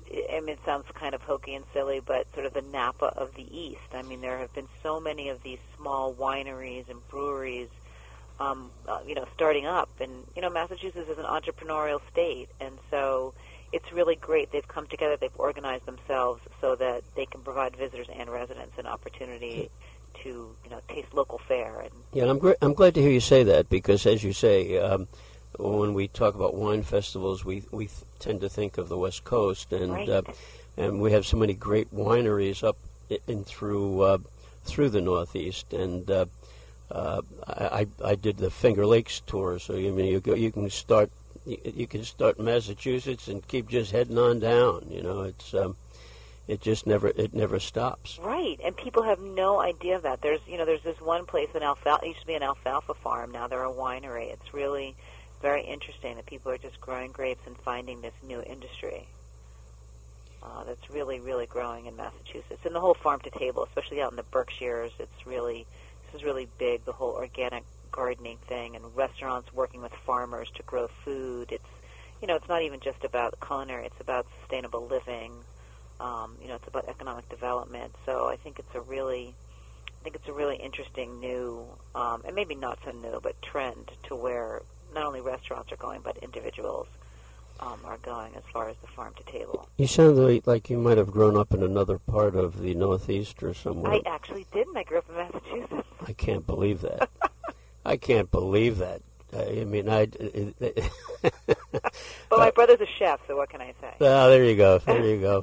Speaker 17: I mean, it sounds kind of hokey and silly, but sort of the Napa of the East. I mean, there have been so many of these small wineries and breweries, um, uh, you know, starting up. And, you know, Massachusetts is an entrepreneurial state, and so it's really great. They've come together, they've organized themselves so that they can provide visitors and residents an opportunity to, you know, taste local fare. And
Speaker 2: yeah, and I'm, gr- I'm glad to hear you say that, because, as you say, um, when we talk about wine festivals, we we th- tend to think of the West Coast, and
Speaker 17: right.
Speaker 2: uh, and we have so many great wineries up in through uh, through the Northeast, and uh, uh, I I did the Finger Lakes tour, so you I mean you go you can start you, you can start in Massachusetts and keep just heading on down. You know, it's um, it just never it never stops.
Speaker 17: Right, and people have no idea of that. There's you know there's this one place in alfalfa. It used to be an alfalfa farm. Now they're a winery. It's really very interesting that people are just growing grapes and finding this new industry uh, that's really, really growing in Massachusetts. And the whole farm to table, especially out in the Berkshires, it's really, this is really big, the whole organic gardening thing, and restaurants working with farmers to grow food. It's, you know, it's not even just about culinary, it's about sustainable living. Um, you know, it's about economic development. So I think it's a really, I think it's a really interesting new, um, and maybe not so new, but trend to where not only restaurants are going, but individuals um, are going as far as the farm to table.
Speaker 2: You sound like, like you might have grown up in another part of the Northeast or somewhere.
Speaker 17: I actually didn't. I grew up in Massachusetts.
Speaker 2: I can't believe that. I can't believe that. I mean, I...
Speaker 17: But my brother's a chef, so what can I say?
Speaker 2: Oh, there you go. There you go.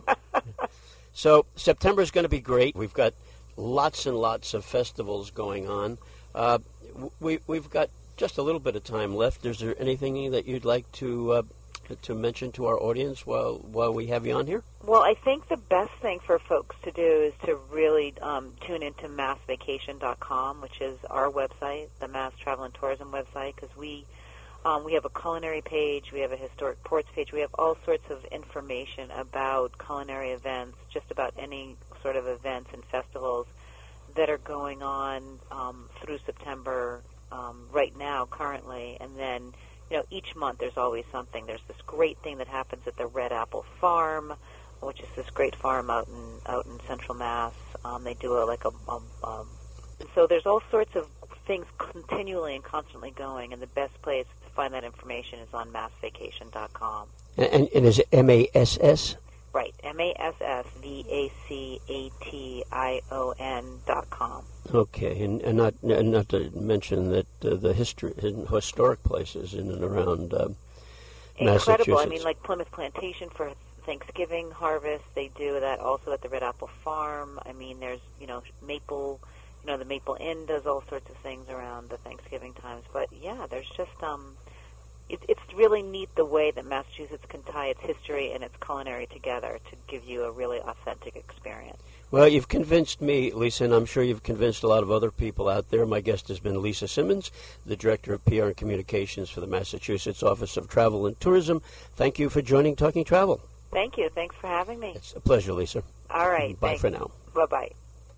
Speaker 2: So September is going to be great. We've got lots and lots of festivals going on. Uh, we, we've got just a little bit of time left. Is there anything that you'd like to uh, to mention to our audience while while we have you on here?
Speaker 17: Well, I think the best thing for folks to do is to really um, tune into mass vacation dot com, which is our website, the Mass Travel and Tourism website, because we um, we have a culinary page, we have a historic ports page, we have all sorts of information about culinary events, just about any sort of events and festivals that are going on um, through September. Um, right now, currently, and then, you know, each month there's always something. There's this great thing that happens at the Red Apple Farm, which is this great farm out in out in Central Mass. Um, they do a like a, a um, so there's all sorts of things continually and constantly going, and the best place to find that information is on mass vacation dot com.
Speaker 2: And, and is it M A S S?
Speaker 17: Right, M A S S V A C A T I O N dot com.
Speaker 2: Okay, and, and not and not to mention that uh, the history, historic places in and around uh, Massachusetts.
Speaker 17: Incredible. I mean, like Plymouth Plantation for Thanksgiving harvest, they do that also at the Red Apple Farm. I mean, there's, you know, Maple, you know, the Maple Inn does all sorts of things around the Thanksgiving times. But, yeah, there's just... um. It, it's really neat the way that Massachusetts can tie its history and its culinary together to give you a really authentic experience.
Speaker 2: Well, you've convinced me, Lisa, and I'm sure you've convinced a lot of other people out there. My guest has been Lisa Simmons, the Director of P R and Communications for the Massachusetts Office of Travel and Tourism. Thank you for joining Talking Travel.
Speaker 17: Thank you. Thanks for having me.
Speaker 2: It's a pleasure, Lisa.
Speaker 17: All right.
Speaker 2: Bye
Speaker 17: thanks.
Speaker 2: for now.
Speaker 17: Bye-bye.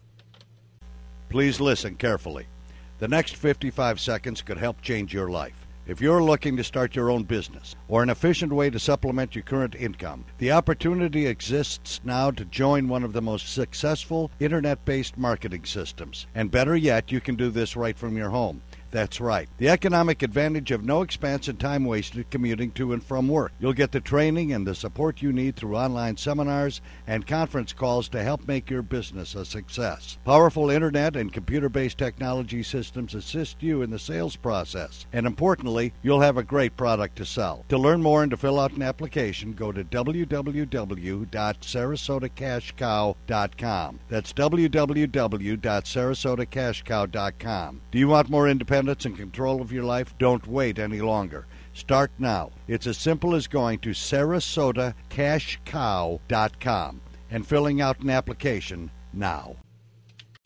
Speaker 1: Please listen carefully. The next fifty-five seconds could help change your life. If you're looking to start your own business or an efficient way to supplement your current income, the opportunity exists now to join one of the most successful internet-based marketing systems. And better yet, you can do this right from your home. That's right. The economic advantage of no expense and time wasted commuting to and from work. You'll get the training and the support you need through online seminars and conference calls to help make your business a success. Powerful internet and computer-based technology systems assist you in the sales process. And importantly, you'll have a great product to sell. To learn more and to fill out an application, go to w w w dot sarasota cash cow dot com. That's w w w dot sarasota cash cow dot com. Do you want more independence and control of your life? Don't wait any longer. Start now. It's as simple as going to sarasota cash cow dot com and filling out an application now.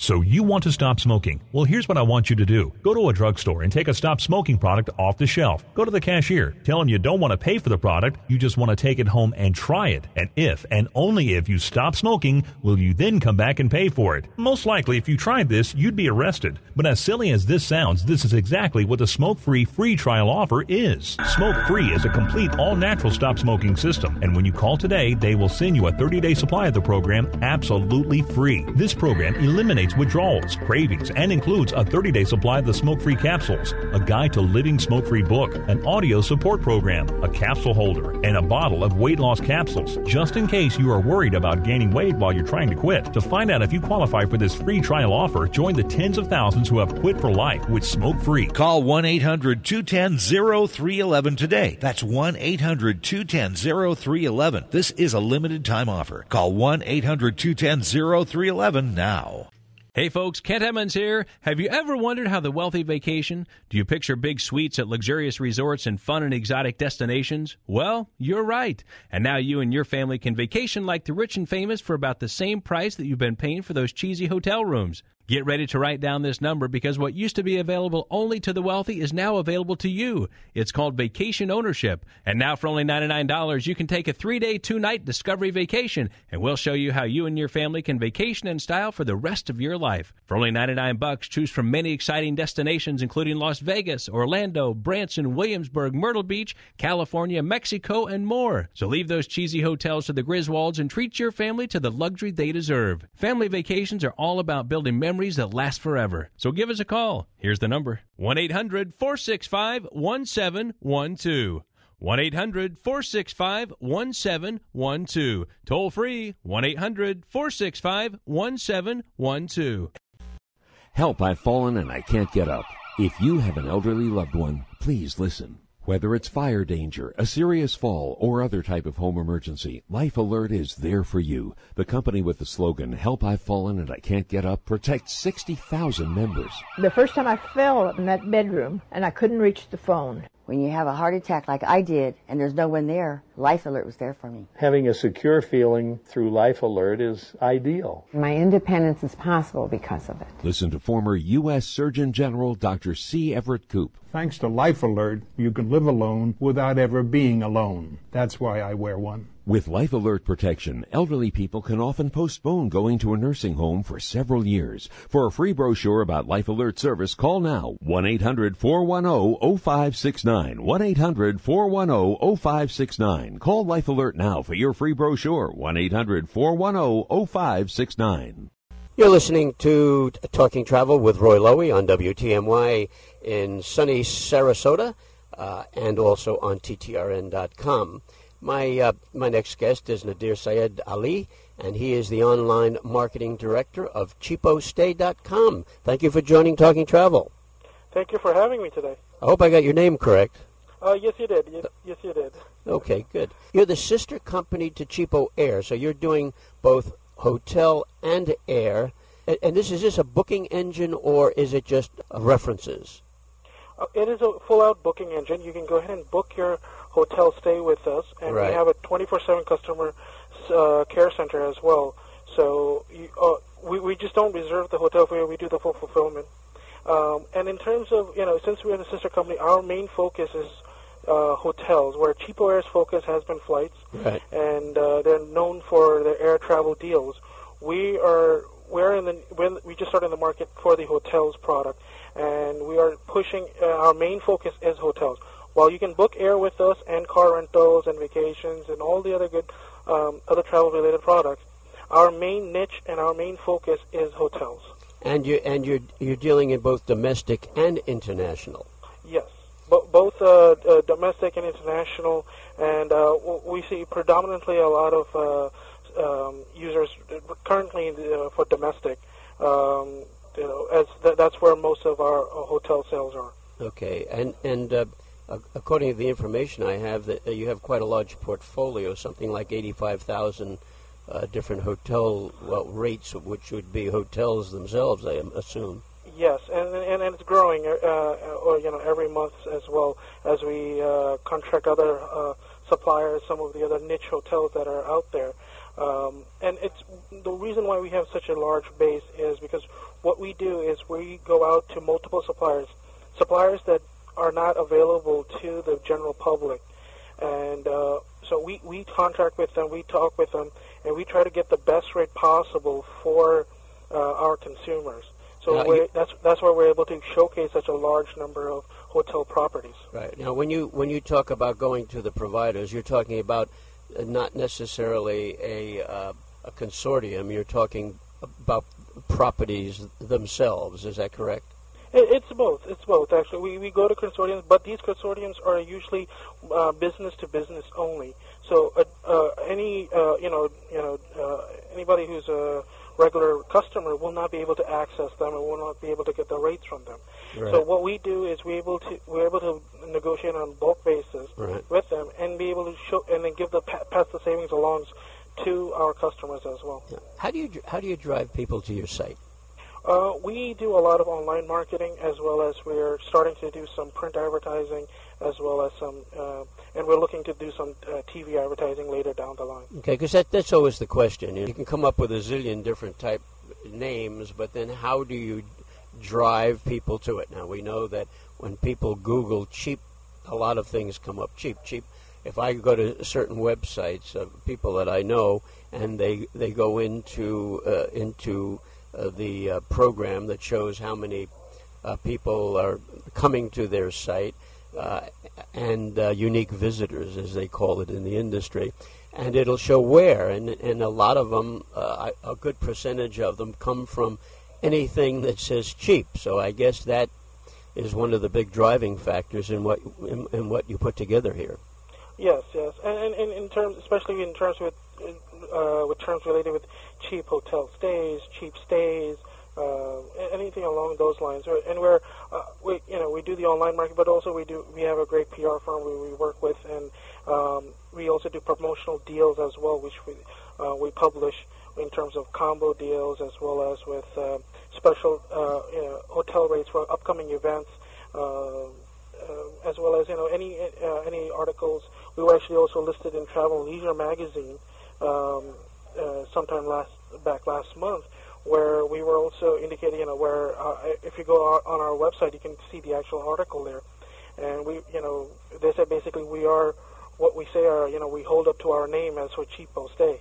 Speaker 18: So you want to stop smoking? Well, here's what I want you to do. Go to a drugstore and take a stop smoking product off the shelf. Go to the cashier. Tell them you don't want to pay for the product. You just want to take it home and try it. And if, and only if, you stop smoking, will you then come back and pay for it. Most likely, if you tried this, you'd be arrested. But as silly as this sounds, this is exactly what the smoke-free free trial offer is. Smoke-free is a complete all-natural stop smoking system. And when you call today, they will send you a thirty-day supply of the program absolutely free. This program eliminates withdrawals, cravings, and includes a thirty-day supply of the smoke-free capsules, a guide to living smoke-free book, an audio support program, a capsule holder, and a bottle of weight loss capsules, just in case you are worried about gaining weight while you're trying to quit. To find out if you qualify for this free trial offer, join the tens of thousands who have quit for life with smoke-free.
Speaker 19: Call one eight hundred two one zero oh three one one today. That's one eight hundred two one zero oh three one one. This is a limited time offer. Call one eight hundred two one zero oh three one one now.
Speaker 7: Hey folks, Kent Emmons here. Have you ever wondered how the wealthy vacation? Do you picture big suites at luxurious resorts and fun and exotic destinations? Well, you're right. And now you and your family can vacation like the rich and famous for about the same price that you've been paying for those cheesy hotel rooms. Get ready to write down this number because what used to be available only to the wealthy is now available to you. It's called vacation ownership. And now for only ninety-nine dollars, you can take a three-day, two-night Discovery vacation, and we'll show you how you and your family can vacation in style for the rest of your life. For only ninety-nine bucks, choose from many exciting destinations including Las Vegas, Orlando, Branson, Williamsburg, Myrtle Beach, California, Mexico, and more. So leave those cheesy hotels to the Griswolds and treat your family to the luxury they deserve. Family vacations are all about building memories that last forever. So give us a call. Here's the number. one eight hundred four six five one seven one two. one eight hundred four six five one seven one two. Toll free one eight hundred four six five one seven one two.
Speaker 9: Help, I've fallen and I can't get up. If you have an elderly loved one, please listen. Whether it's fire danger, a serious fall, or other type of home emergency, Life Alert is there for you. The company with the slogan, Help, I've Fallen and I Can't Get Up, protects sixty thousand members.
Speaker 10: The first time I fell in that bedroom and I couldn't reach the phone.
Speaker 11: When you have a heart attack like I did and there's no one there, Life Alert was there for me.
Speaker 12: Having a secure feeling through Life Alert is ideal.
Speaker 13: My independence is possible because of it.
Speaker 9: Listen to former U S Surgeon General Doctor C. Everett Koop.
Speaker 14: Thanks to Life Alert, you can live alone without ever being alone. That's why I wear one.
Speaker 9: With Life Alert protection, elderly people can often postpone going to a nursing home for several years. For a free brochure about Life Alert service, call now one eight hundred four one zero oh five six nine. one eight hundred four one zero oh five six nine. Call Life Alert now for your free brochure. one eight hundred four one zero oh five six nine.
Speaker 2: You're listening to Talking Travel with Roy Lowy on W T M Y in sunny Sarasota uh, and also on T T R N dot com. My uh, my next guest is Nadir Sayed Ali, and he is the online marketing director of cheapo stay dot com. Thank you for joining Talking Travel.
Speaker 20: Thank you for having me today.
Speaker 2: I hope I got your name correct.
Speaker 20: Uh, yes, you did. Yes, yes, you did.
Speaker 2: Okay, good. You're the sister company to Cheapo Air, so you're doing both hotel and air. And, and this is this a booking engine, or is it just uh, references?
Speaker 20: Uh, it is a full-out booking engine. You can go ahead and book your hotel stay with us, and
Speaker 2: right.
Speaker 20: we have a twenty-four seven customer uh, care center as well. So you, uh, we we just don't reserve the hotel for you. We do the full fulfillment. Um, and in terms of, you know, since we have a sister company, our main focus is uh, hotels, where Cheapo Air's focus has been flights,
Speaker 2: right.
Speaker 20: and uh, they're known for their air travel deals. We are we're in the we're, we just started in the market for the hotels product, and we are pushing. Uh, our main focus is hotels. While you can book air with us and car rentals and vacations and all the other good um, other travel-related products, our main niche and our main focus is hotels.
Speaker 2: And you and you're you're dealing in both domestic and international.
Speaker 20: Yes, Bo- both uh, uh, domestic and international, and uh, we see predominantly a lot of uh, um, users currently uh, for domestic. Um, you know, as th- that's where most of our uh, hotel sales are.
Speaker 2: Okay, and and. Uh, According to the information I have, that you have quite a large portfolio, something like eighty-five thousand uh, different hotel well, rates, which would be hotels themselves, I assume.
Speaker 20: Yes, and and, and it's growing, uh, or you know, every month as well as we uh, contract other uh, suppliers, some of the other niche hotels that are out there. Um, and it's the reason why we have such a large base is because what we do is we go out to multiple suppliers, suppliers that are not available to the general public. And uh, so we, we contract with them, we talk with them, and we try to get the best rate possible for uh, our consumers. So
Speaker 2: Now,
Speaker 20: we're,
Speaker 2: you-
Speaker 20: that's that's why we're able to showcase such a large number of hotel properties.
Speaker 2: Right. Now, when you when you talk about going to the providers, you're talking about uh, not necessarily a uh, a consortium. You're talking about properties themselves. Is that correct?
Speaker 20: It, it's both. It's both, actually. We, we go to consortiums, but these consortiums are usually uh, business to business only. So uh, uh, any uh, you know you know uh, anybody who's a regular customer will not be able to access them and will not be able to get the rates from them.
Speaker 2: Right.
Speaker 20: So what we do is we able to we're able to negotiate on a bulk basis
Speaker 2: Right.
Speaker 20: with them and be able to show and then give the pa- pass the savings along to our customers as well.
Speaker 2: How do you dr- how do you drive people to your site?
Speaker 20: Uh, we do a lot of online marketing, as well as we're starting to do some print advertising, as well as some, uh, and we're looking to do some uh, T V advertising later down the line.
Speaker 2: Okay, because that, that's always the question. You can come up with a zillion different type names, but then how do you drive people to it? Now, we know that when people Google cheap, a lot of things come up cheap, cheap. If I go to certain websites of people that I know, and they they go into uh, into uh, the uh, program that shows how many uh, people are coming to their site, uh, and uh, unique visitors, as they call it in the industry, and it'll show where, and and a lot of them, uh, a good percentage of them, come from anything that says cheap. So I guess that is one of the big driving factors in what in, in what you put together here.
Speaker 20: Yes, yes, and, and in terms, especially in terms with uh, with terms related with cheap hotel stays, cheap stays, uh, anything along those lines. And we're uh, we you know we do the online market, but also we do we have a great P R firm we, we work with, and um, we also do promotional deals as well, which we uh, we publish in terms of combo deals, as well as with uh, special uh, you know, hotel rates for upcoming events. Uh, Uh, as well as you know any uh, any articles. We were actually also listed in Travel and Leisure magazine um, uh, sometime last back last month, where we were also indicating you know where uh, if you go on our website you can see the actual article there, and we you know they said basically we are what we say are you know we hold up to our name as for cheapo stay.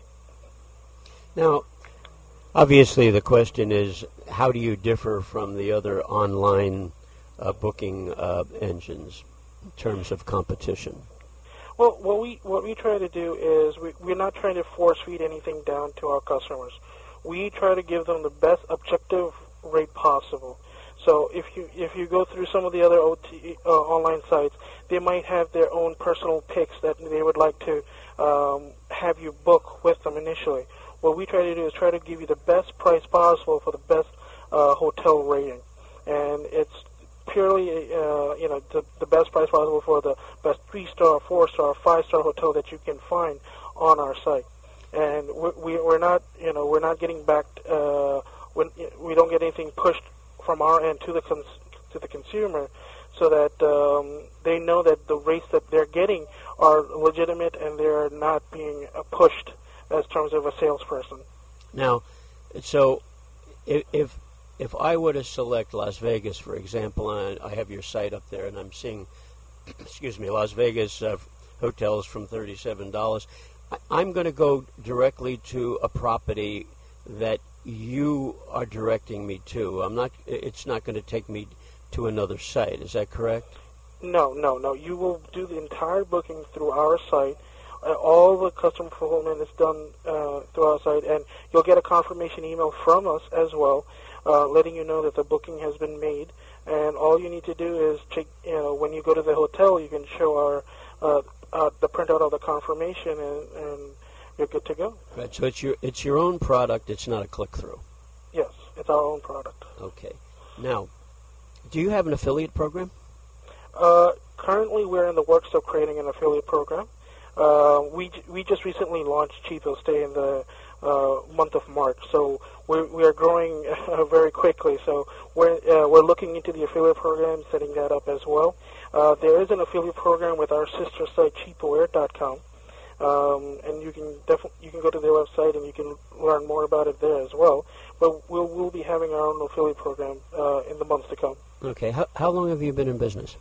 Speaker 2: Now, obviously, the question is, how do you differ from the other online Uh, booking uh, engines in terms of competition?
Speaker 20: Well, what we what we try to do is we, we're not trying to force feed anything down to our customers. We try to give them the best objective rate possible. So if you if you go through some of the other O T, uh, online sites, they might have their own personal picks that they would like to um, have you book with them initially. What we try to do is try to give you the best price possible for the best uh, hotel rating, and it's purely, uh, you know, the, the best price possible for the best three-star, four-star, five-star hotel that you can find on our site. And we, we, we're not, you know, we're not getting back, uh, when, we don't get anything pushed from our end to the cons- to the consumer, so that um, they know that the rates that they're getting are legitimate and they're not being uh, pushed as terms of a salesperson.
Speaker 2: Now, so if, if If I were to select Las Vegas, for example, and I have your site up there, and I'm seeing, excuse me, Las Vegas uh, hotels from thirty-seven dollars, I'm going to go directly to a property that you are directing me to. I'm not. It's not going to take me to another site. Is that correct?
Speaker 20: No, no, no. You will do the entire booking through our site. Uh, all the customer fulfillment is done uh, through our site, and you'll get a confirmation email from us as well. Uh, letting you know that the booking has been made, and all you need to do is check. You know, when you go to the hotel, you can show our uh, uh, the printout of the confirmation, and, and you're good to go.
Speaker 2: Right. So it's your it's your own product. It's not a click through.
Speaker 20: Yes, it's our own product.
Speaker 2: Okay. Now, do you have an affiliate program?
Speaker 20: Uh, currently, we're in the works of creating an affiliate program. Uh, we we just recently launched Cheapo Stay in the uh, month of March, so we're, we are growing uh, very quickly. So we're uh, we're looking into the affiliate program, setting that up as well. Uh, there is an affiliate program with our sister site, cheapo air dot com. Um, and you can definitely you can go to their website and you can learn more about it there as well. But we'll we'll be having our own affiliate program uh, in the months to come.
Speaker 2: Okay. How how long have you been in business?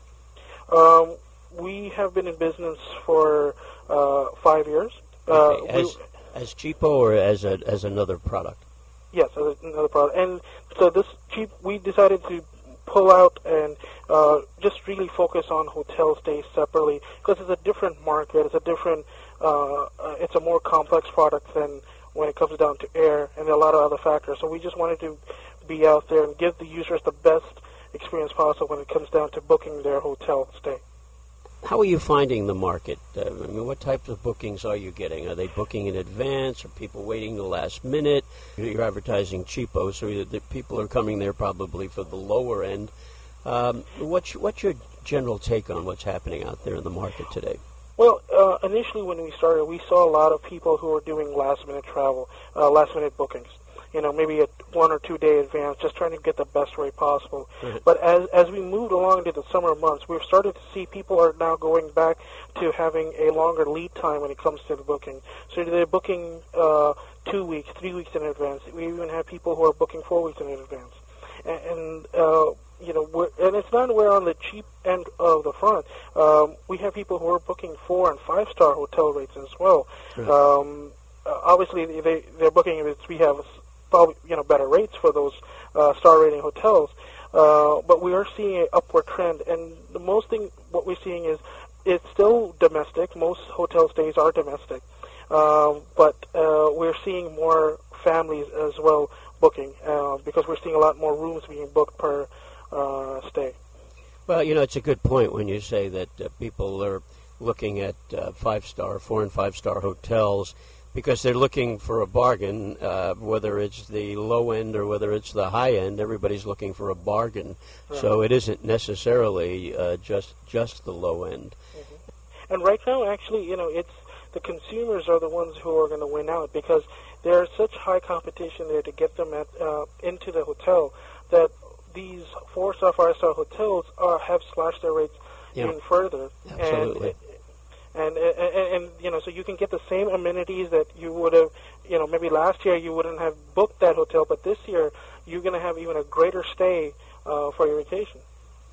Speaker 20: Um, we have been in business for uh, five years.
Speaker 2: Okay.
Speaker 20: Uh,
Speaker 2: as
Speaker 20: we,
Speaker 2: as cheapo or as a as another product?
Speaker 20: Yes, as another product. And so this cheap, we decided to pull out and uh, just really focus on hotel stays separately because it's a different market. It's a different. Uh, uh, it's a more complex product than when it comes down to air and a lot of other factors. So we just wanted to be out there and give the users the best experience possible when it comes down to booking their hotel stay.
Speaker 2: How are you finding the market? Uh, I mean, what types of bookings are you getting? Are they booking in advance? Are people waiting the last minute? You're advertising cheapo, so the people are coming there probably for the lower end. Um, what's, what's your general take on what's happening out there in the market today?
Speaker 20: Well, uh, initially when we started, we saw a lot of people who were doing last-minute travel, uh, last-minute bookings. You know, maybe a one or two day advance, just trying to get the best rate possible. Mm-hmm. But as as we moved along into the summer months, we've started to see people are now going back to having a longer lead time when it comes to the booking. So they're booking uh, two weeks, three weeks in advance. We even have people who are booking four weeks in advance. And, and uh, you know, we're, and it's not we're on the cheap end of the front. Um, we have people who are booking four and five star hotel rates as well. Mm-hmm. Um, uh, obviously, they they're booking if we have probably you know better rates for those uh, star rating hotels. Uh, but we are seeing an upward trend, and the most thing what we're seeing is it's still domestic. Most hotel stays are domestic, uh, but uh, we're seeing more families as well booking uh, because we're seeing a lot more rooms being booked per uh, stay.
Speaker 2: Well, you know, it's a good point when you say that uh, people are looking at uh, five-star, four- and five-star hotels because they're looking for a bargain, uh, whether it's the low end or whether it's the high end. Everybody's looking for a bargain. Right. So it isn't necessarily uh, just just the low end.
Speaker 20: Mm-hmm. And right now, actually, you know, it's the consumers are the ones who are going to win out because there's such high competition there to get them at, uh, into the hotel that these four-star, five-star hotels are, have slashed their rates yeah. even further.
Speaker 2: Absolutely.
Speaker 20: And, and, and, and, and, you know, so you can get the same amenities that you would have, you know, maybe last year you wouldn't have booked that hotel, but this year you're going to have even a greater stay uh, for your vacation.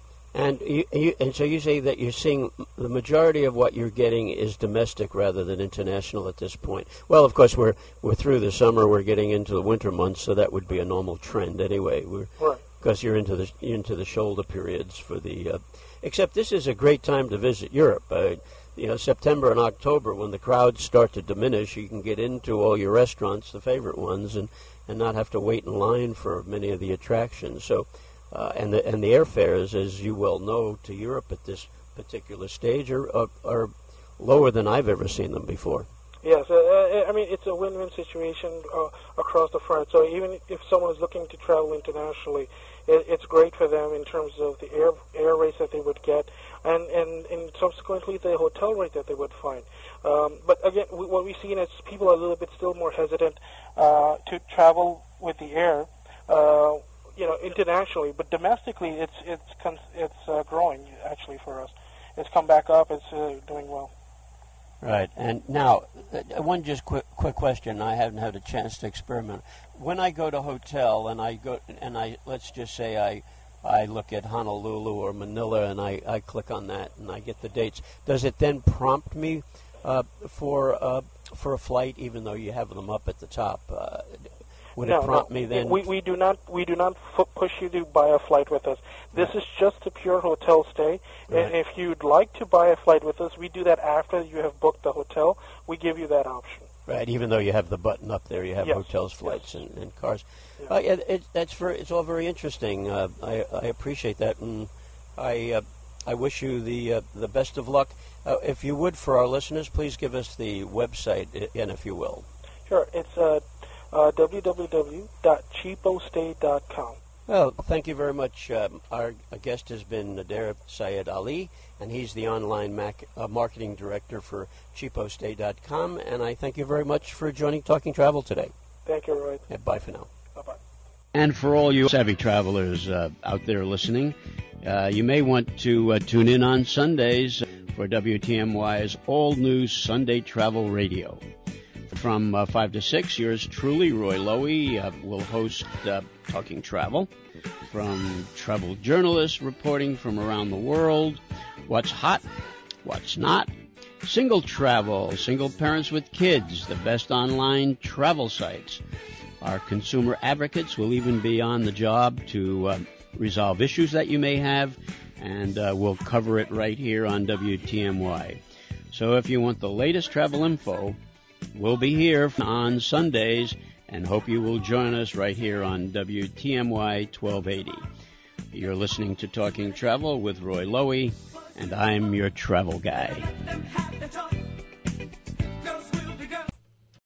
Speaker 2: And you, you, and so you say that you're seeing the majority of what you're getting is domestic rather than international at this point. Well, of course, we're we're through the summer, we're getting into the winter months, so that would be a normal trend anyway. We're,
Speaker 20: right.
Speaker 2: Because you're into the into the shoulder periods for the. Uh, except this is a great time to visit Europe. Uh, you know, September and October, when the crowds start to diminish, you can get into all your restaurants, the favorite ones, and, and not have to wait in line for many of the attractions. So. Uh, and the and the airfares, as you well know, to Europe at this particular stage are are, are lower than I've ever seen them before.
Speaker 20: Yes, uh, I mean it's a win-win situation uh, across the front. So even if someone is looking to travel internationally, it, it's great for them in terms of the air air rates that they would get, and, and, and subsequently the hotel rate that they would find. Um, but again, we, what we've seen is people are a little bit still more hesitant uh, to travel with the air. Uh, You know, internationally, but domestically, it's it's it's uh, growing actually for us. It's come back up. It's uh, doing well.
Speaker 2: Right. And now, uh, one just quick quick question. I haven't had a chance to experiment. When I go to hotel and I go and I let's just say I I look at Honolulu or Manila and I, I click on that and I get the dates. Does it then prompt me uh, for uh, for a flight, even though you have them up at the top? Uh, Would
Speaker 20: no,
Speaker 2: it prompt
Speaker 20: no.
Speaker 2: me then?
Speaker 20: We, we do not we do not f- push you to buy a flight with us. This right. is just a pure hotel stay. Right. And if you'd like to buy a flight with us, we do that after you have booked the hotel. We give you that option.
Speaker 2: Right. Even though you have the button up there, you have
Speaker 20: yes.
Speaker 2: hotels, flights,
Speaker 20: yes.
Speaker 2: and, and cars.
Speaker 20: Yeah.
Speaker 2: Uh, yeah, it, that's very, it's all very interesting. Uh, I, I appreciate that, and I uh, I wish you the uh, the best of luck. Uh, if you would, for our listeners, please give us the website again, if you will.
Speaker 20: Sure. It's uh. Uh, w w w dot cheapo stay dot com.
Speaker 2: Well, thank you very much. Um, our, our guest has been Nader Syed Ali, and he's the online mac, uh, marketing director for cheapo stay dot com. And I thank you very much for joining Talking Travel today.
Speaker 20: Thank you, Roy.
Speaker 2: Yeah, bye for now.
Speaker 20: Bye-bye.
Speaker 2: And for all you savvy travelers uh, out there listening, uh, you may want to uh, tune in on Sundays for W T M Y's all-new Sunday Travel Radio. From uh, five to six, yours truly, Roy Lowy, uh, will host uh, Talking Travel. From travel journalists reporting from around the world, what's hot, what's not, single travel, single parents with kids, the best online travel sites. Our consumer advocates will even be on the job to uh, resolve issues that you may have, and uh, we'll cover it right here on W T M Y. So if you want the latest travel info, we'll be here on Sundays, and hope you will join us right here on W T M Y twelve eighty. You're listening to Talking Travel with Roy Lowy, and I'm your travel guy.